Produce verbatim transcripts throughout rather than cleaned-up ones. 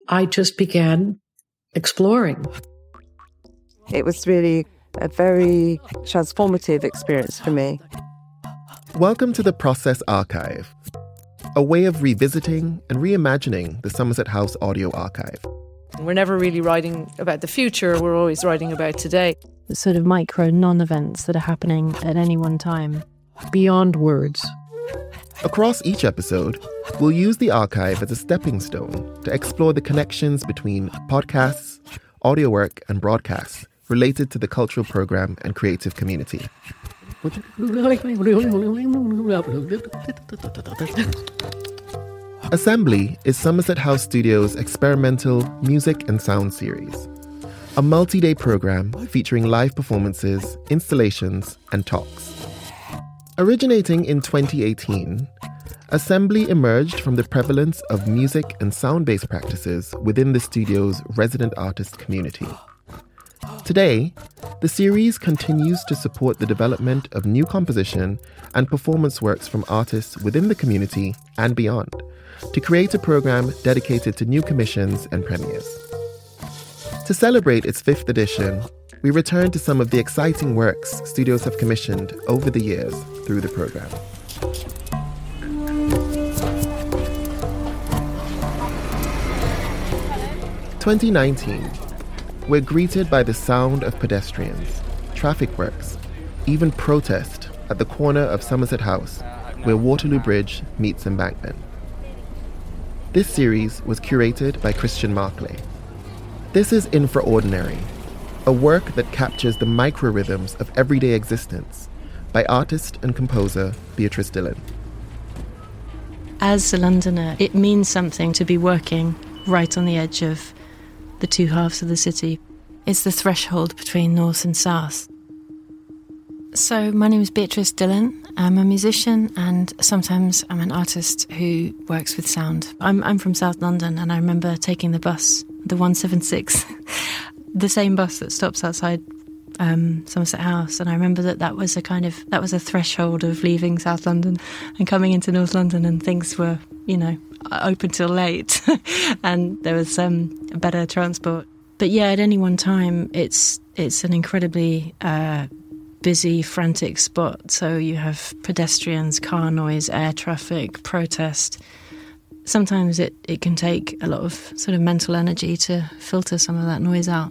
I just began exploring. It was really a very transformative experience for me. Welcome to the Process Archive, a way of revisiting and reimagining the Somerset House audio archive. We're never really writing about the future, we're always writing about today. The sort of micro non-events that are happening at any one time. Beyond words. Across each episode, we'll use the archive as a stepping stone to explore the connections between podcasts, audio work, and broadcasts related to the cultural program and creative community. Assembly is Somerset House Studios' experimental music and sound series, a multi-day program featuring live performances, installations, and talks. Originating in twenty eighteen, Assembly emerged from the prevalence of music and sound-based practices within the studio's resident artist community. Today, the series continues to support the development of new composition and performance works from artists within the community and beyond, to create a program dedicated to new commissions and premieres. To celebrate its fifth edition, we return to some of the exciting works studios have commissioned over the years through the program. twenty nineteen, we're greeted by the sound of pedestrians, traffic works, even protest at the corner of Somerset House, where Waterloo Bridge meets Embankment. This series was curated by Christian Markley. This is Infraordinary, a work that captures the micro-rhythms of everyday existence by artist and composer Beatrice Dillon. As a Londoner, it means something to be working right on the edge of the two halves of the city. It's the threshold between north and south. So my name is Beatrice Dillon. I'm a musician and sometimes I'm an artist who works with sound. I'm, I'm from South London and I remember taking the bus, the one seventy-six, the same bus that stops outside um, Somerset House. And I remember that that was a kind of, that was a threshold of leaving South London and coming into North London, and things were, you know, open till late and there was um, better transport. But yeah, at any one time, it's it's an incredibly uh, busy, frantic spot. So you have pedestrians, car noise, air traffic, protest. Sometimes it, it can take a lot of sort of mental energy to filter some of that noise out.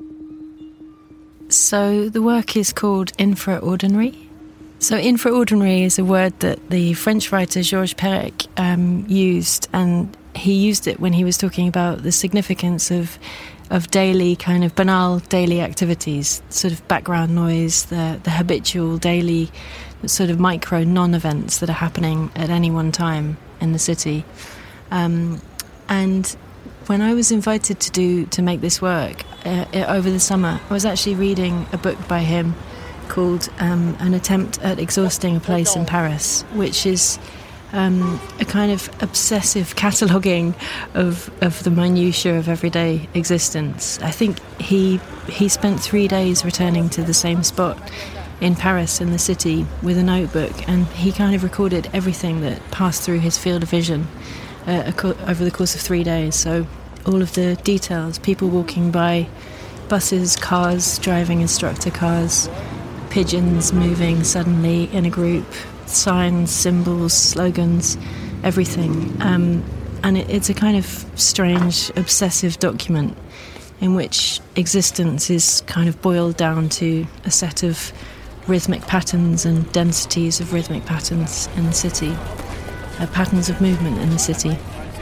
So the work is called Infraordinary. So infraordinary is a word that the French writer Georges Perec um, used, and he used it when he was talking about the significance of of daily, kind of banal daily activities, sort of background noise, the, the habitual daily sort of micro non-events that are happening at any one time in the city. Um, and when I was invited to do to make this work uh, over the summer, I was actually reading a book by him called um, An Attempt at Exhausting a Place in Paris, which is um, a kind of obsessive cataloguing of, of the minutiae of everyday existence. I think he he spent three days returning to the same spot in Paris, in the city, with a notebook, and he kind of recorded everything that passed through his field of vision uh, over the course of three days. So all of the details, people walking by, buses, cars, driving instructor cars, pigeons moving suddenly in a group, signs, symbols, slogans, everything. Um, and it, it's a kind of strange, obsessive document in which existence is kind of boiled down to a set of rhythmic patterns and densities of rhythmic patterns in the city, uh, patterns of movement in the city.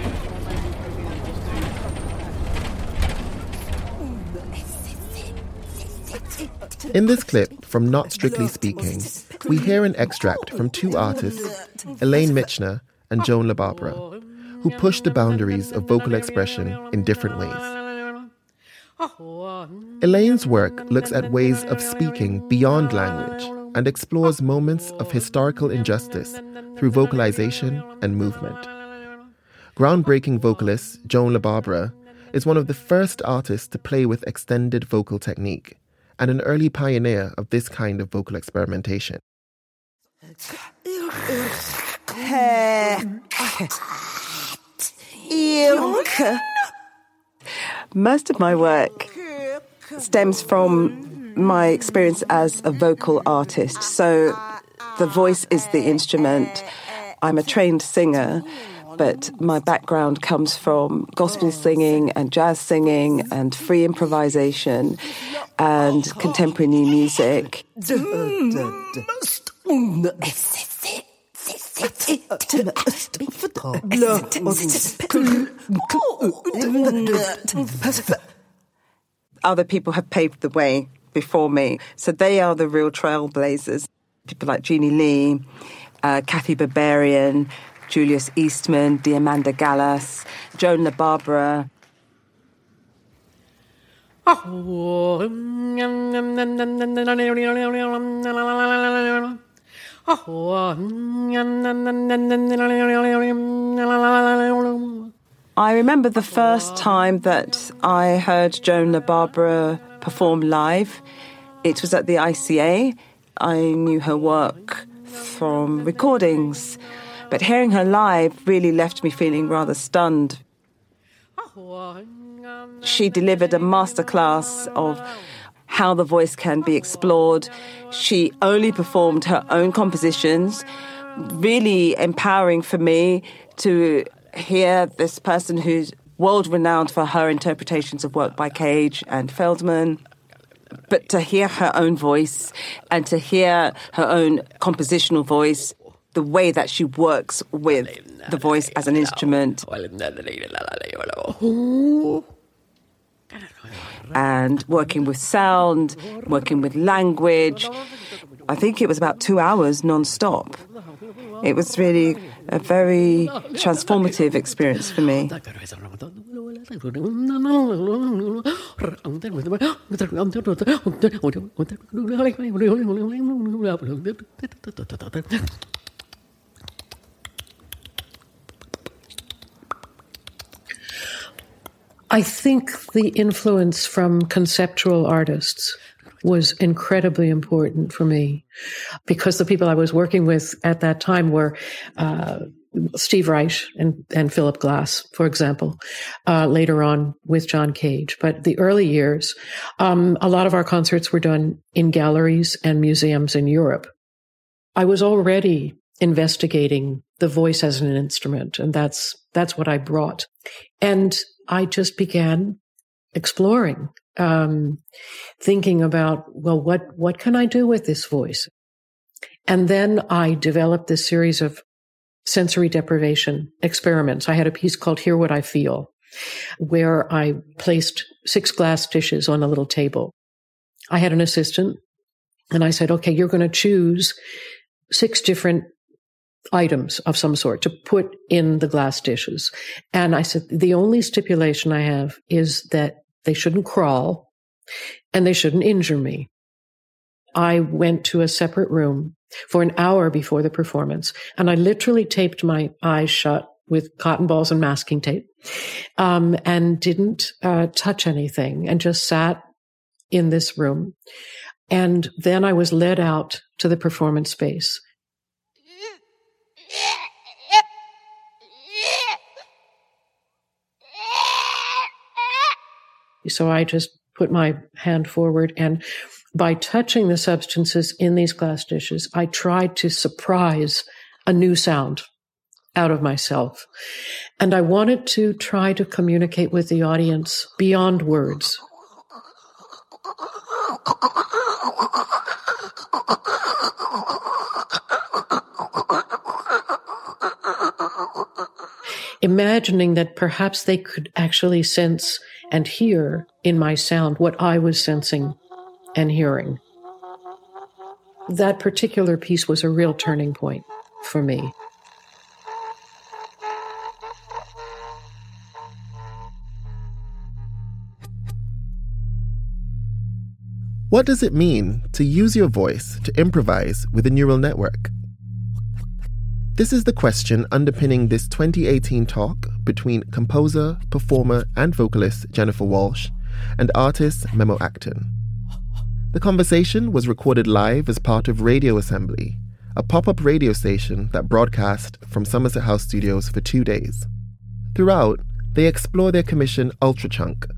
In this clip from Not Strictly Speaking, we hear an extract from two artists, Elaine Michener and Joan LaBarbera, who push the boundaries of vocal expression in different ways. Elaine's work looks at ways of speaking beyond language and explores moments of historical injustice through vocalization and movement. Groundbreaking vocalist Joan LaBarbera is one of the first artists to play with extended vocal technique and an early pioneer of this kind of vocal experimentation. Most of my work stems from my experience as a vocal artist. So the voice is the instrument. I'm a trained singer, but my background comes from gospel singing and jazz singing and free improvisation and contemporary new music. Other people have paved the way before me, so they are the real trailblazers. People like Jeannie Lee, uh, Kathy Berberian, Julius Eastman, Diamanda Gallas, Joan LaBarbera. I remember the first time that I heard Joan LaBarbera perform live. It was at the I C A. I knew her work from recordings, but hearing her live really left me feeling rather stunned. She delivered a masterclass of how the voice can be explored. She only performed her own compositions, really empowering for me to hear this person who's world-renowned for her interpretations of work by Cage and Feldman, but to hear her own voice and to hear her own compositional voice, the way that she works with the voice as an instrument, and working with sound, working with language. I think it was about two hours non-stop. It was really a very transformative experience for me. I think the influence from conceptual artists was incredibly important for me, because the people I was working with at that time were uh, Steve Reich and, and Philip Glass, for example, uh, later on with John Cage. But the early years, um, a lot of our concerts were done in galleries and museums in Europe. I was already investigating the voice as an instrument, and that's that's what I brought. And I just began exploring, um, thinking about, well, what, what can I do with this voice? And then I developed this series of sensory deprivation experiments. I had a piece called Hear What I Feel, where I placed six glass dishes on a little table. I had an assistant, and I said, okay, you're going to choose six different items of some sort to put in the glass dishes. And I said, the only stipulation I have is that they shouldn't crawl and they shouldn't injure me. I went to a separate room for an hour before the performance, and I literally taped my eyes shut with cotton balls and masking tape, um, and didn't uh, touch anything, and just sat in this room. And then I was led out to the performance space. So I just put my hand forward, and by touching the substances in these glass dishes, I tried to surprise a new sound out of myself. And I wanted to try to communicate with the audience beyond words. Imagining that perhaps they could actually sense and hear in my sound what I was sensing and hearing. That particular piece was a real turning point for me. What does it mean to use your voice to improvise with a neural network? This is the question underpinning this twenty eighteen talk between composer, performer, and vocalist Jennifer Walshe and artist Memo Akten. The conversation was recorded live as part of Radio Assembly, a pop-up radio station that broadcast from Somerset House Studios for two days. Throughout, they explore their commission Ultrachunk,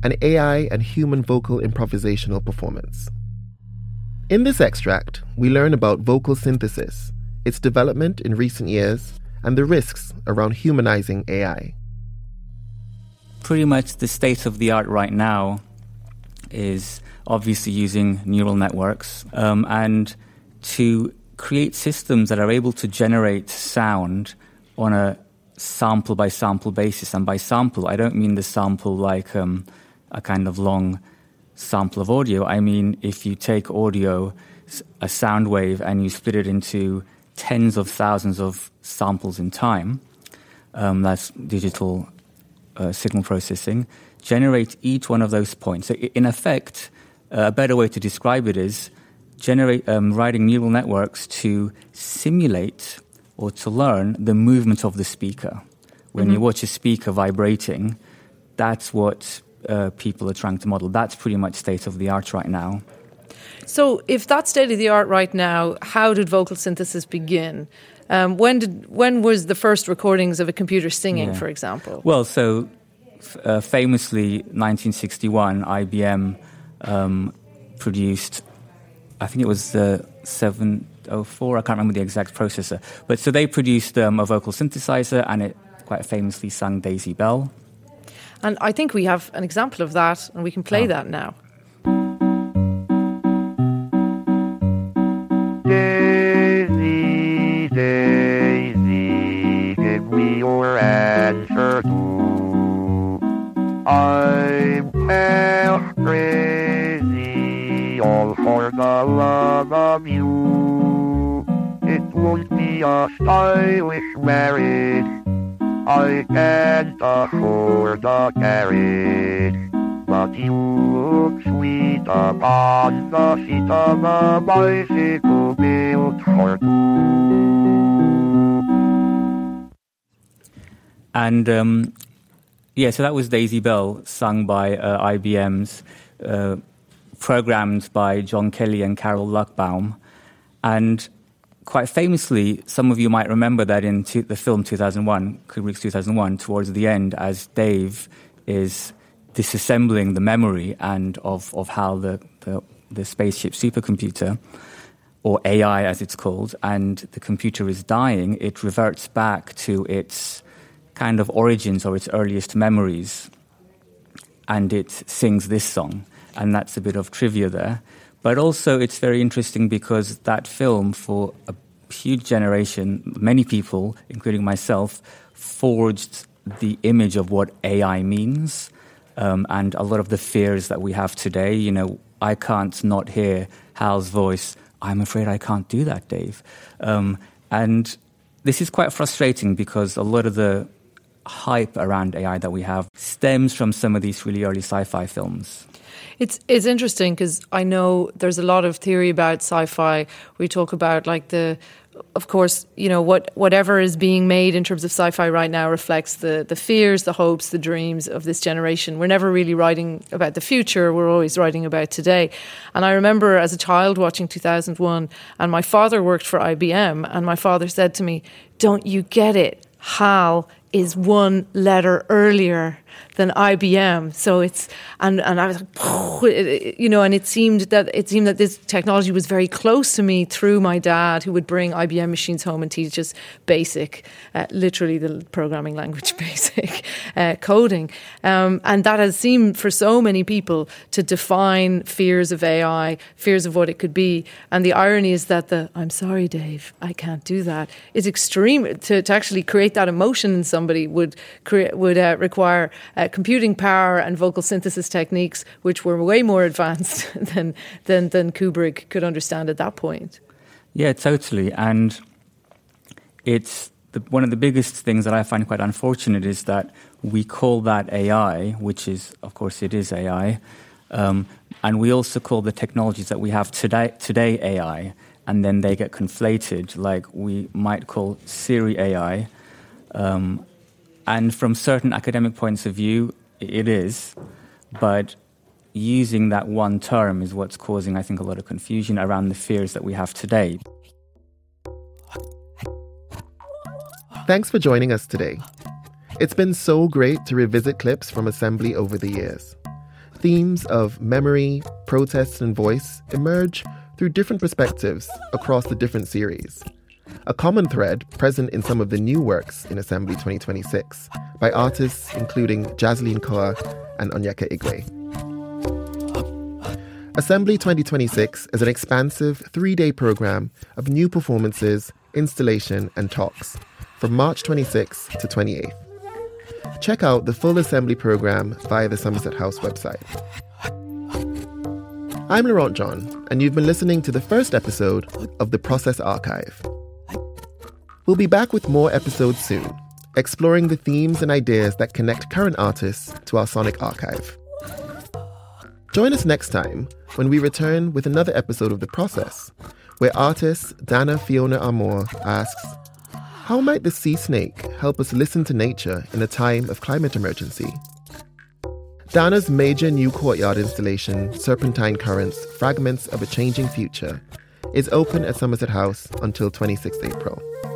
an A I and human vocal improvisational performance. In this extract, we learn about vocal synthesis, its development in recent years, and the risks around humanizing A I. Pretty much the state of the art right now is obviously using neural networks um, and to create systems that are able to generate sound on a sample-by-sample basis. And by sample, I don't mean the sample like um, a kind of long sample of audio. I mean, if you take audio, a sound wave, and you split it into tens of thousands of samples in time, um, that's digital uh, signal processing, generate each one of those points. So in effect, uh, a better way to describe it is generate um, writing neural networks to simulate or to learn the movement of the speaker. When mm-hmm. you watch a speaker vibrating, that's what uh, people are trying to model. That's pretty much state of the art right now. So if that's state of the art right now, how did vocal synthesis begin? Um, when did when was the first recordings of a computer singing, yeah. for example? Well, so uh, famously, nineteen sixty-one, I B M um, produced, I think it was the seven oh four, I can't remember the exact processor. But so they produced um, a vocal synthesizer, and it quite famously sung Daisy Bell. And I think we have an example of that, and we can play oh. that now. Daisy, Daisy, give me your answer too. I'm half crazy, all for the love of you. It won't be a stylish marriage, I can't afford a carriage, but you look sweet upon the seat of a bicycle built for two. And um, yeah, so that was Daisy Bell, sung by uh, I B M's, uh, programmed by John Kelly and Carol Luckbaum. And quite famously, some of you might remember that in two, the film two thousand one, Kubrick's two thousand one, towards the end, as Dave is disassembling the memory and of, of how the, the, the spaceship supercomputer, or A I as it's called, and the computer is dying, it reverts back to its kind of origins or its earliest memories, and it sings this song. And that's a bit of trivia there. But also it's very interesting because that film, for a huge generation, many people, including myself, forged the image of what A I means, um, and a lot of the fears that we have today. You know, I can't not hear Hal's voice. I'm afraid I can't do that, Dave. Um, and this is quite frustrating because a lot of the hype around A I that we have stems from some of these really early sci-fi films. It's it's interesting because I know there's a lot of theory about sci-fi. We talk about like the, of course, you know, what whatever is being made in terms of sci-fi right now reflects the the fears, the hopes, the dreams of this generation. We're never really writing about the future. We're always writing about today. And I remember as a child watching two thousand one, and my father worked for I B M, and my father said to me, "Don't you get it? HAL is one letter earlier than I B M." So it's, and, and I was like, you know, and it seemed that it seemed that this technology was very close to me through my dad, who would bring I B M machines home and teach us basic, uh, literally the programming language, basic uh, coding. Um, and that has seemed for so many people to define fears of A I, fears of what it could be. And the irony is that the, "I'm sorry, Dave, I can't do that," is extreme. To, to actually create that emotion in somebody would create, would uh, require uh, computing power and vocal synthesis techniques, which were way more advanced than than than Kubrick could understand at that point. Yeah, totally. And it's the, one of the biggest things that I find quite unfortunate is that we call that A I, which is, of course, it is A I, um, and we also call the technologies that we have today today A I, and then they get conflated. Like we might call Siri A I. Um, and from certain academic points of view, it is, but using that one term is what's causing, I think, a lot of confusion around the fears that we have today. Thanks for joining us today. It's been so great to revisit clips from Assembly over the years. themes of memory, protest, and voice emerge through different perspectives across the different series. A common thread present in some of the new works in Assembly twenty twenty-six by artists including Jaslyn Koa and Onyeka Igwe. Assembly twenty twenty-six is an expansive three-day program of new performances, installation, and talks from March twenty-sixth to twenty-eighth. Check out the full Assembly program via the Somerset House website. I'm Laurent John, and you've been listening to the first episode of The Process Archive. We'll be back with more episodes soon, exploring the themes and ideas that connect current artists to our sonic archive. Join us next time when we return with another episode of The Process, where artist Dana Fiona Amor asks, how might the sea snake help us listen to nature in a time of climate emergency? Dana's major new courtyard installation, Serpentine Currents, Fragments of a Changing Future, is open at Somerset House until twenty-sixth of April.